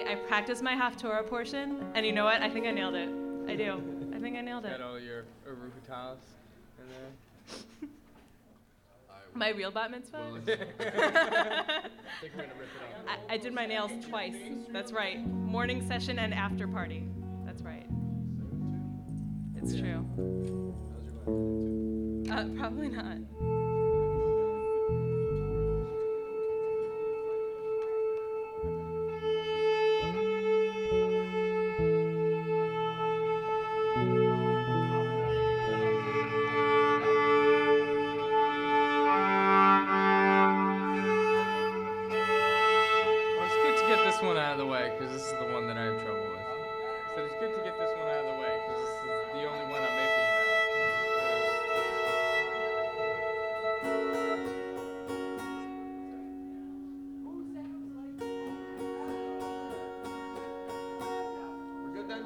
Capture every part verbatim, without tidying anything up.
party. I practiced my Haftorah portion, and you know what? I think I nailed it. I do. I think I nailed it. Got all your Arufatalis in there? My real bat mitzvah? Well, I think we're gonna rip it off. I, I did my nails twice. That's right. Morning session and after party. That's right. It's true. Uh, probably not. One out of the way because this is the one that I have trouble with. So it's good to get this one out of the way because this is the only one I'm iffy about. We're good then?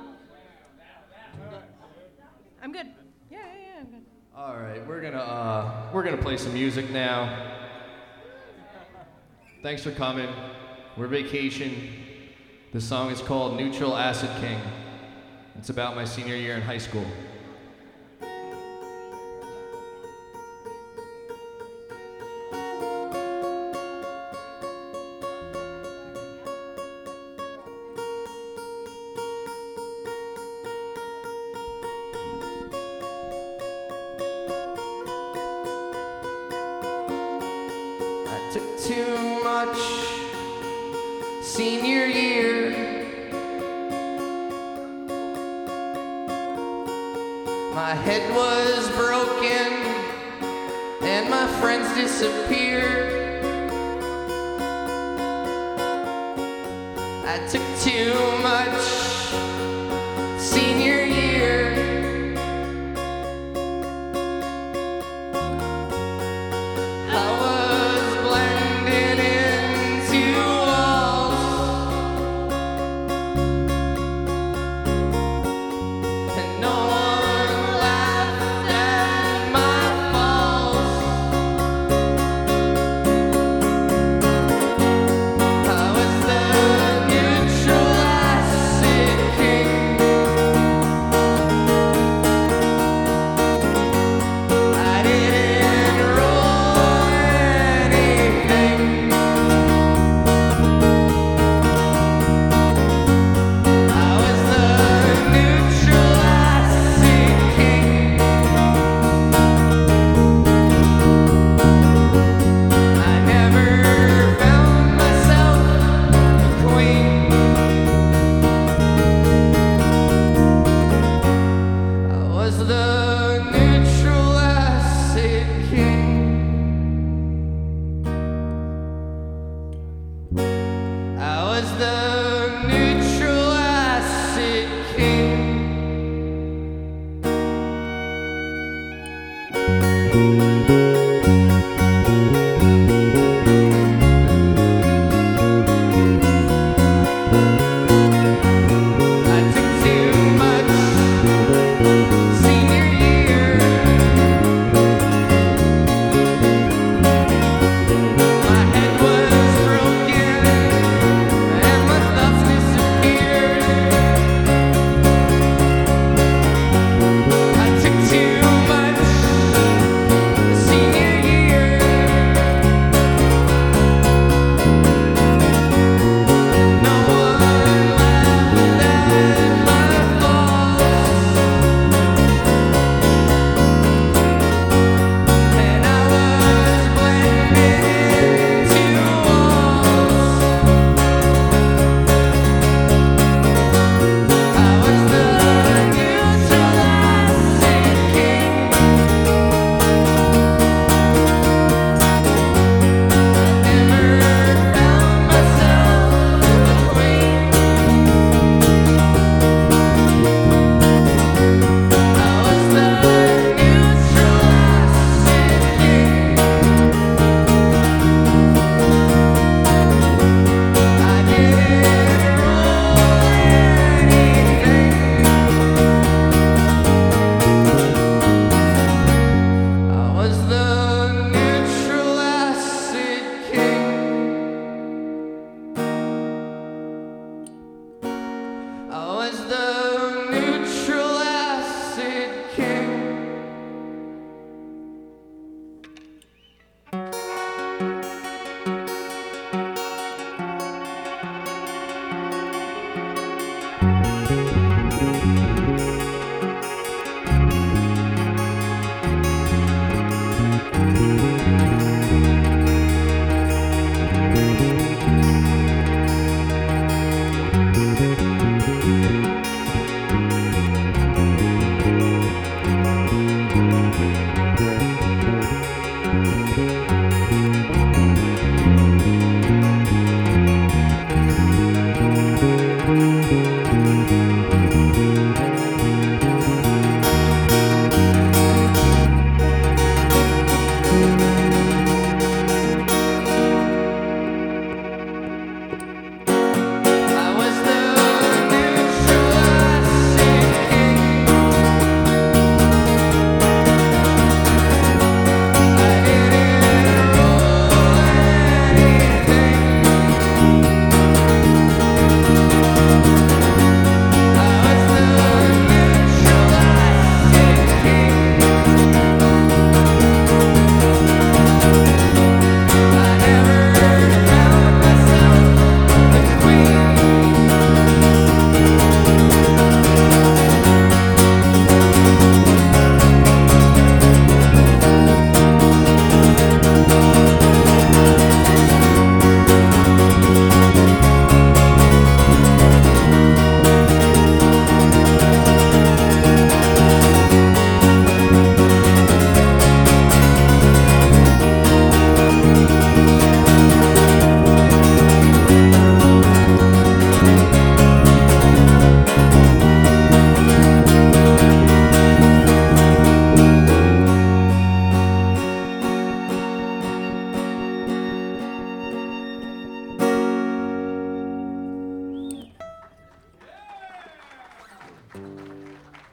I'm good. Yeah, yeah, yeah, I'm good. All right, we're gonna uh, we're gonna play some music now. Thanks for coming. We're Vacation. The song is called Neutral Acid King. It's about my senior year in high school. I took too much senior year. My head was broken and my friends disappeared. I took too much senior year. I was blended into walls, and no one laughed at my falls. I was the neutral acid king. I didn't roll anything. I was the neutral acid king. I never found myself a queen. I was the neutral acid king. I was the neutral acid king. I took too much senior year. My head was broken and my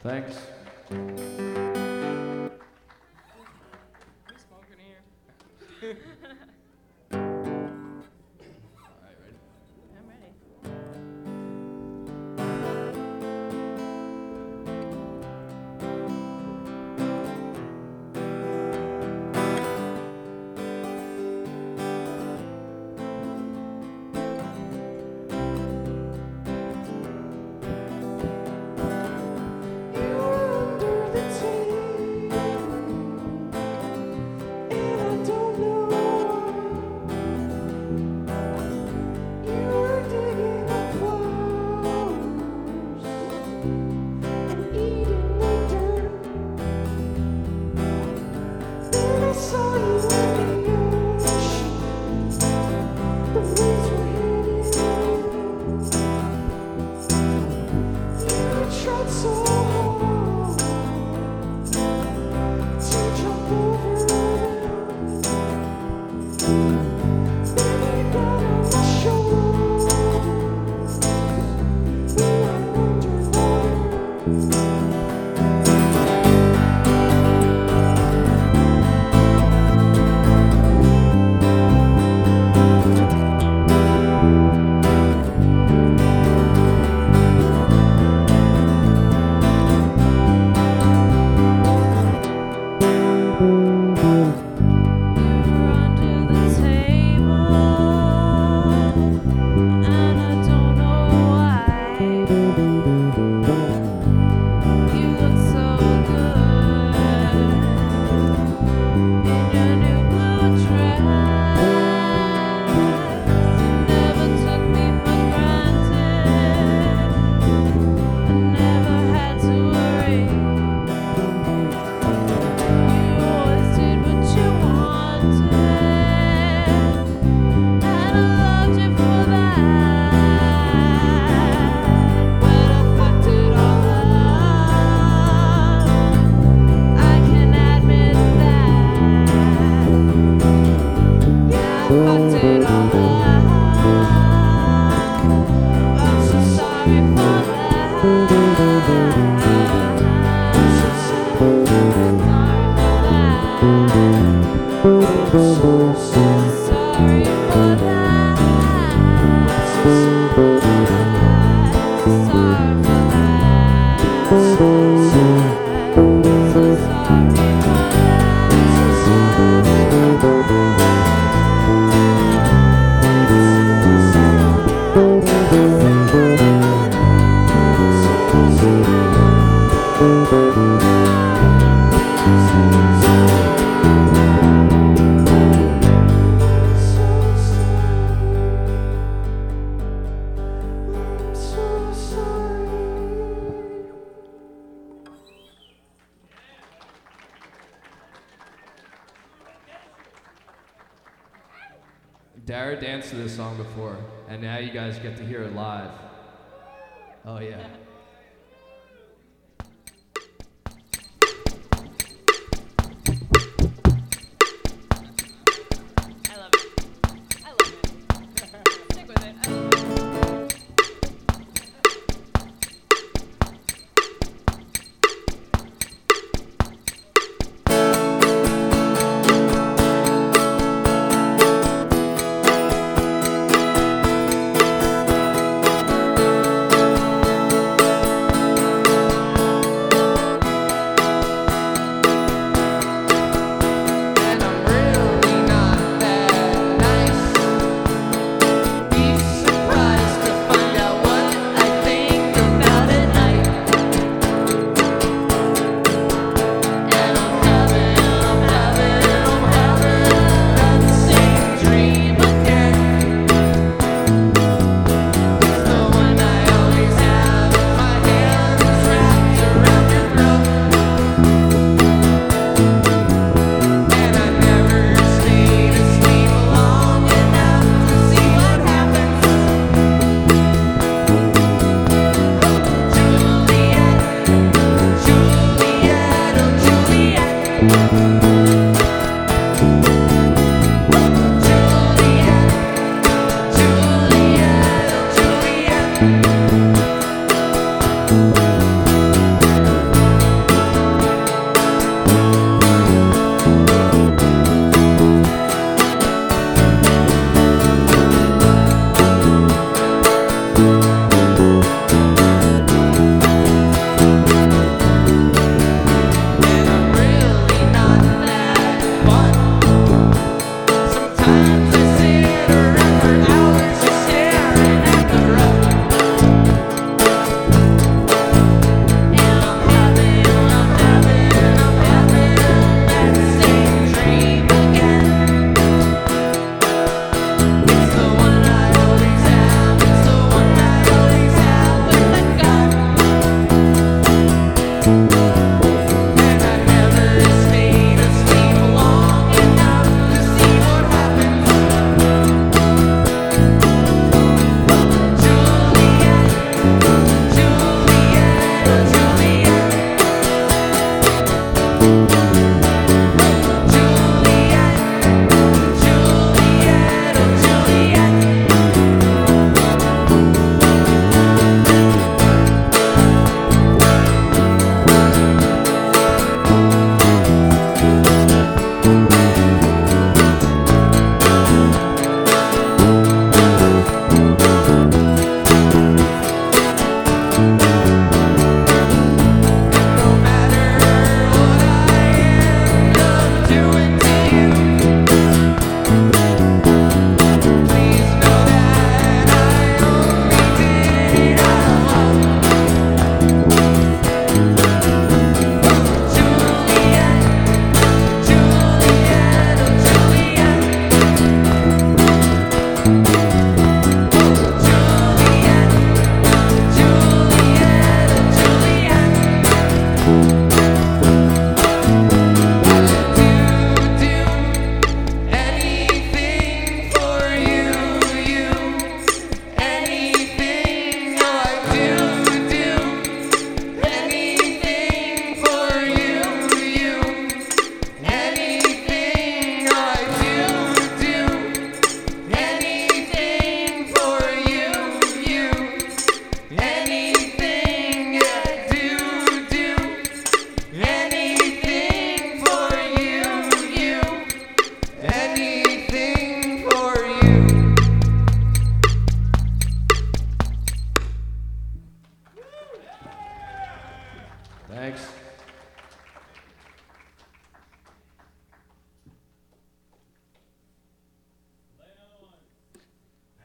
Thanks. We smoking here? Alright, ready? I'm ready. Dara danced to this song before, and now you guys get to hear it live. Oh yeah. I love it. I love it. Stick with it. I love it. Thank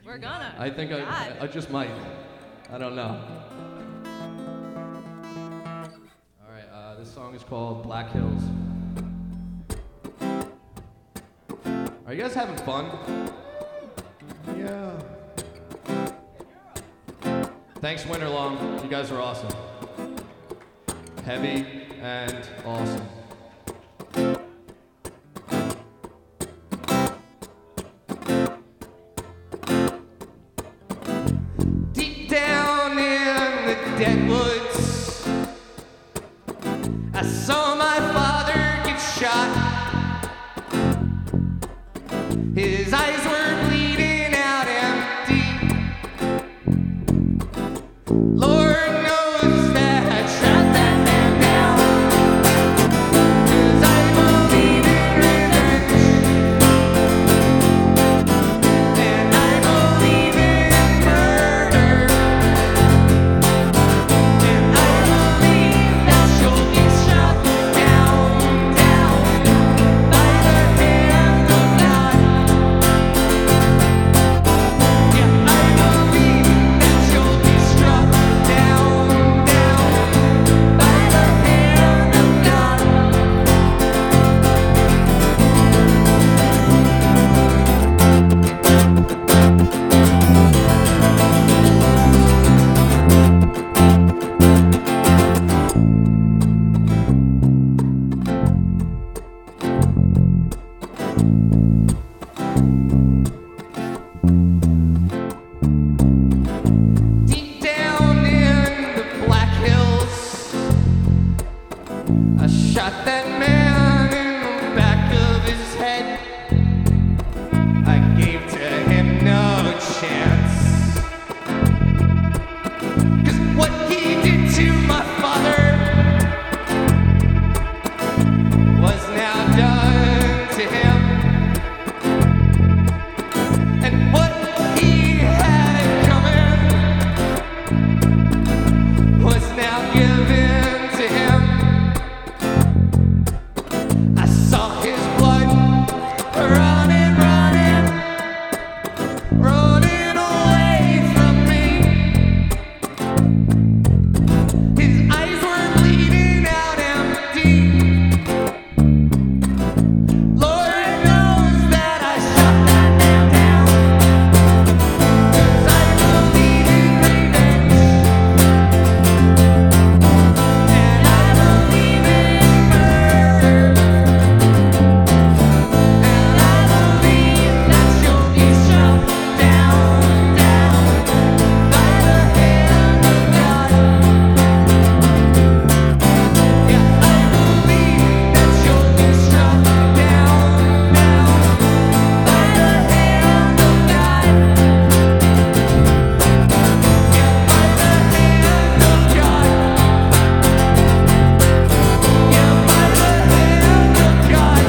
We're gonna. I think I, God. I, I just might. I don't know. All right, uh, this song is called Black Hills. Are you guys having fun? Yeah. Thanks, Winterlong. You guys are awesome. Heavy and awesome. Deep down in the dead woods, I saw my father get shot. His eyes were bleeding out empty. Lord knows that I shot that man down, 'cause I believe in revenge, and I believe in murder, and I believe that you'll get shot down, down by the hand of God. Yeah, I believe that you'll be struck down, down by the hand of God. Deep down in the Black Hills, I shot that man in the back of his head. I gave to him no chance, 'cause what he did to my father was now done to him. And what he had coming was now given to him. I saw his blood running, running, running away from me. His eyes were bleeding out empty. Lord knows that I shot that man down, 'cause I believe in revenge, and I believe in murder, and I believe that you'll be shot down, down by the hand of God. Yeah, I believe that you'll be struck down, down by the hand of God. Yeah, by the hand of God. Yeah, by the hand of God.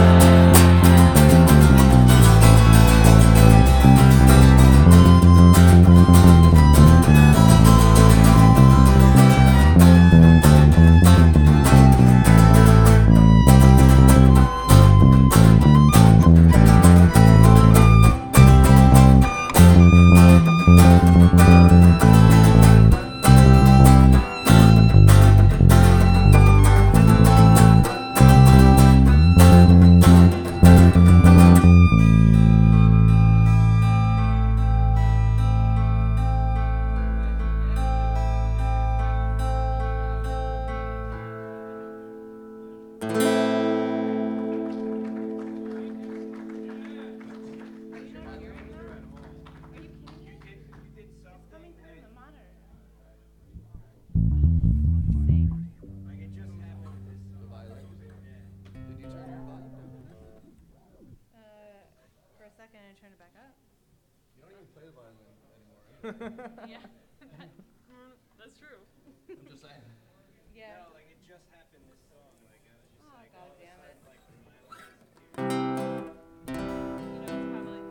For a second, I turned it back up. You don't even play the violin anymore. Yeah, that, mm, that's true. I'm just saying. Yeah. No, like it just happened this song. Like I was just Oh, like, God all of a damn it. sudden, like the violin You know, it's probably.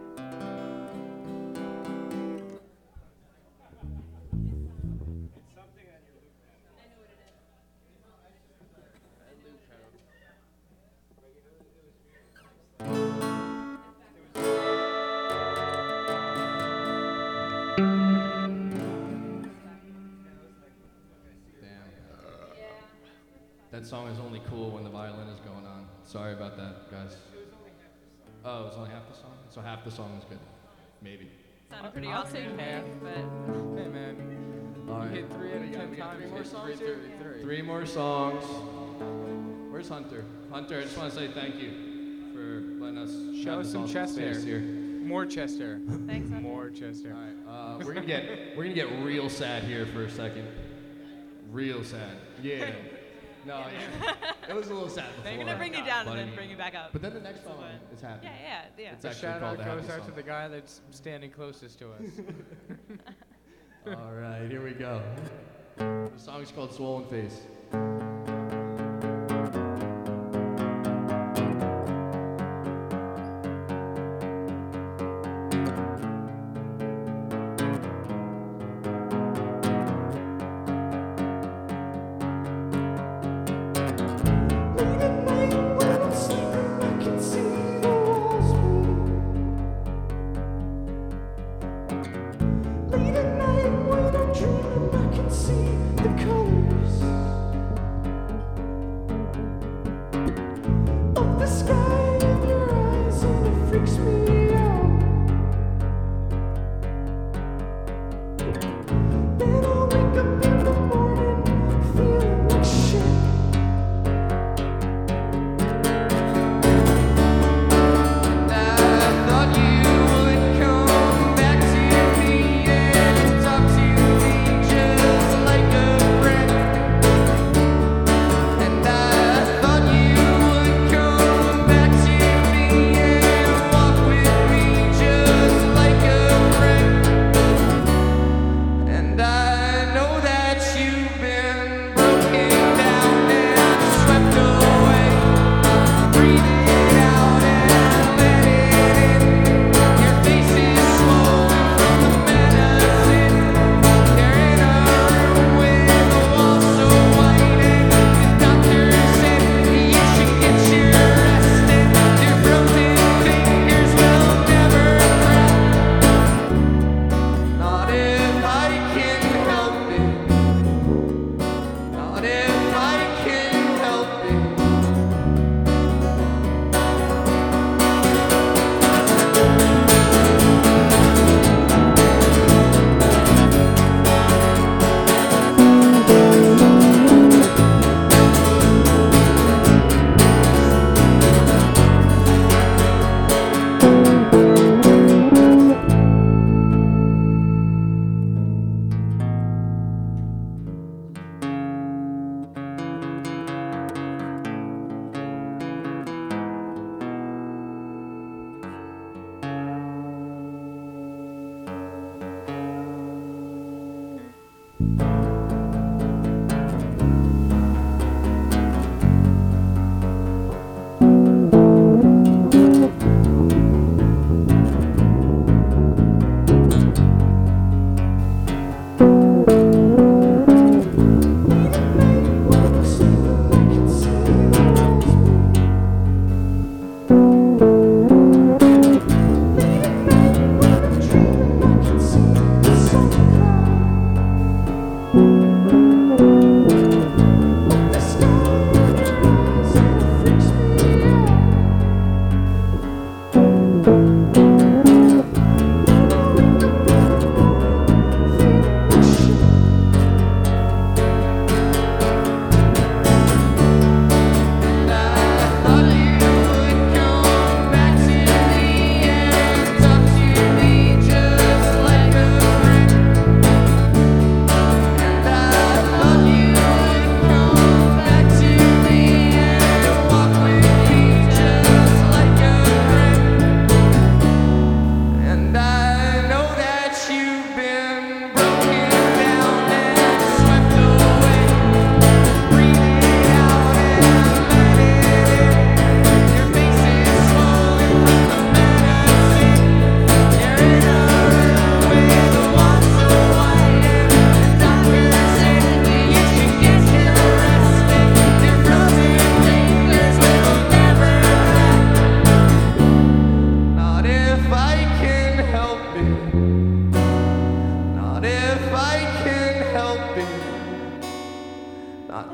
It's something on your loop pad. I know what it is. It was That song is only cool when the violin is going on. Sorry about that, guys. Oh, it was only half the song? So half the song was good. Maybe. Sounded pretty I'll awesome take to me, half. but Hey man, All you right. hit three out of ten We got times. three more hit songs three here? thirty-three. Three more songs. Where's Hunter? Hunter, I just want to say thank you for letting us Show have us this some all chest space hair. here. More chest hair. thanks. Hunter. More chest hair. All right, uh, we're gonna get we're gonna get real sad here for a second. Real sad. Yeah. No, yeah. It was a little sad before. They're gonna bring you down but and I then mean- bring you back up. But then the next song But- is happy. Yeah, yeah, yeah. It's The actually shout called out the goes happy out song. to the guy that's standing closest to us. All right, here we go. The song's called Swollen Face. Late at night when I'm sleeping, I can see the walls move. Late at night when I'm dreaming, I can see the colors of the sky in your eyes, and it freaks me out. Then I wake up in the morning feeling like shit. I thought you would come back to me and talk to me just like a friend. And I thought you would come back to me and walk with me just like a friend. And I know that you've been broken down and swept away. Breathe it out and let it in. Your face is swollen from the medicine. You're in a room with the walls so white, and the doctor said you should get your rest. And your frozen fingers will never crack. Not if I can help it. Not if I can help it. Late at night when I'm sleeping, I can see the sun cry.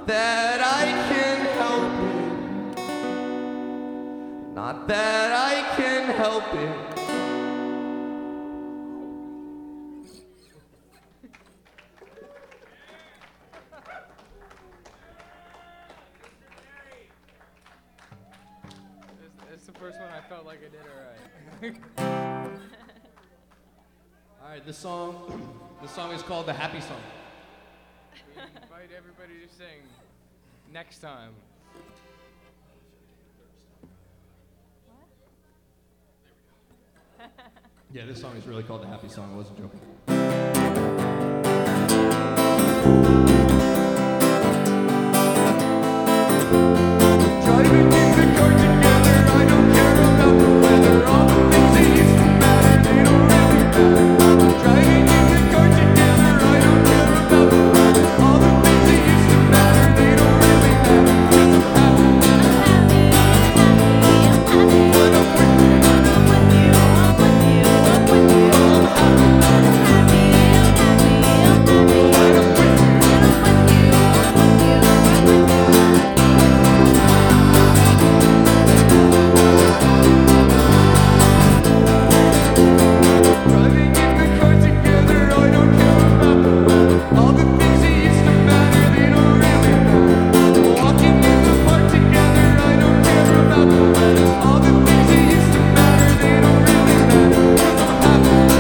Not that I can help it. Not that I can help it. It's, it's the first one I felt like I did alright. All right, this song, this song is called the Happy Song. We invite everybody to sing next time. Yeah, this song is really called the Happy Song. I wasn't joking. Driving in the car together, I don't care about the weather. All the things that used to matter, they don't really matter. Driving in the car together, I don't care about the weather. All the things that used to matter, they don't really matter. 'Cause I'm happy. When I'm with you, driving in the car together, I don't care about the weather. All the things that used to matter, they don't really matter. Walking in the park together, I don't care about the weather. All the things that used to matter, they don't really matter. 'Cause I'm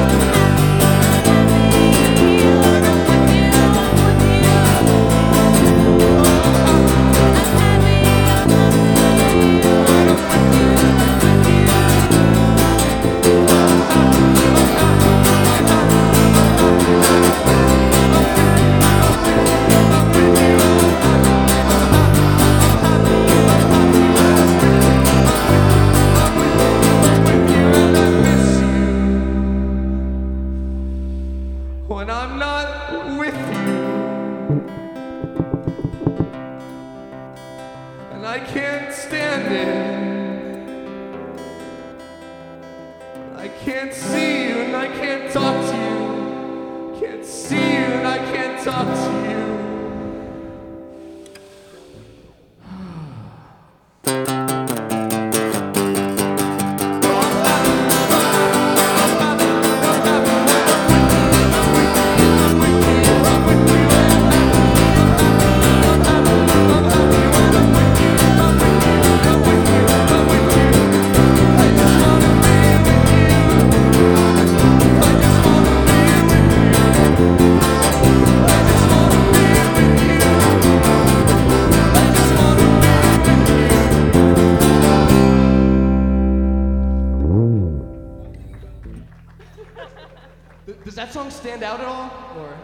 when I'm not with you, and I can't stand it. I can't see you and I can't talk to you. Can't see you and I can't talk to you. Th- Does that song stand out at all? Or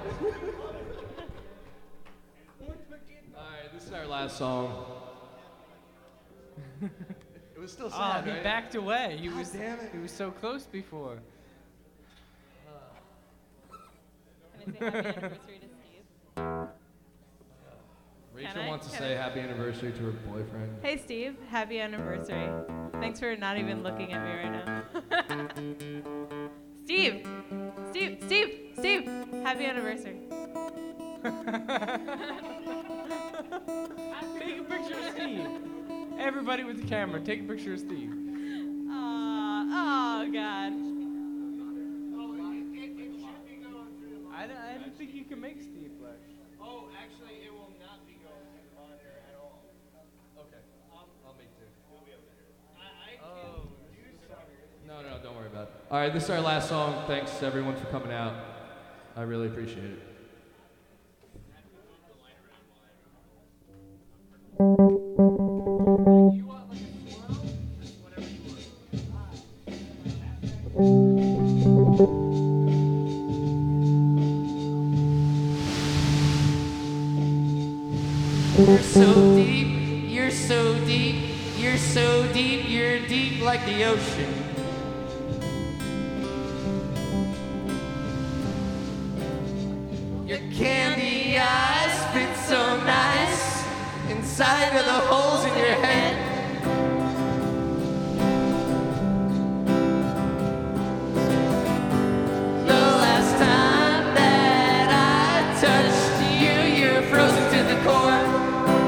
Alright, this is our last song. It was still Oh, sad, he right? backed away. He God was damn it. he was so close before. Can I say happy anniversary to Steve? Rachel Can I? wants to Can say I? happy anniversary to her boyfriend. Hey, Steve. Happy anniversary. Thanks for not even looking at me right now. Steve! Steve! Steve! Steve! Happy anniversary. Take a picture of Steve. Everybody with the camera, take a picture of Steve. Aw, oh, God. I don't, I don't think you can make Steve blush. Oh, actually, it will not be going through the monitor at all. Okay, I'll make two. I, I Oh. No, no, don't worry about it. All right, this is our last song. Thanks everyone for coming out. I really appreciate it. You're so deep, you're so deep, you're so deep, you're deep like the ocean. Your candy eyes fit so nice inside of the holes in your head. The last time that I touched you, you're frozen to the core.